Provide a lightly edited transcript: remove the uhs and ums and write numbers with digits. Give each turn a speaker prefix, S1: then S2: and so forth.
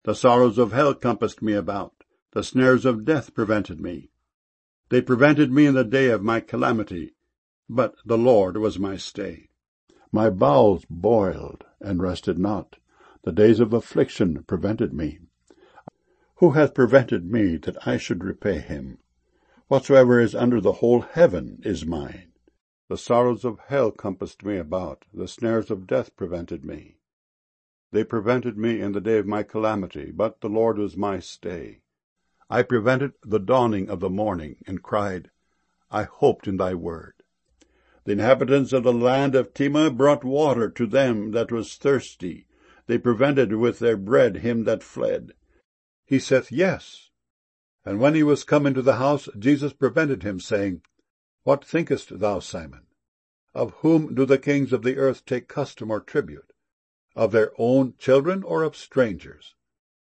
S1: The sorrows of hell compassed me about. The snares of death prevented me. They prevented me in the day of my calamity, but the Lord was my stay. My bowels boiled and rested not. The days of affliction prevented me. Who hath prevented me that I should repay him? Whatsoever is under the whole heaven is mine. The sorrows of hell compassed me about. The snares of death prevented me. They prevented me in the day of my calamity, but the Lord was my stay. I prevented the dawning of the morning, and cried, I hoped in thy word. The inhabitants of the land of Tema brought water to them that was thirsty. They prevented with their bread him that fled. He saith, Yes. And when he was come into the house, Jesus prevented him, saying, What thinkest thou, Simon? Of whom do the kings of the earth take custom or tribute? Of their own children, or of strangers?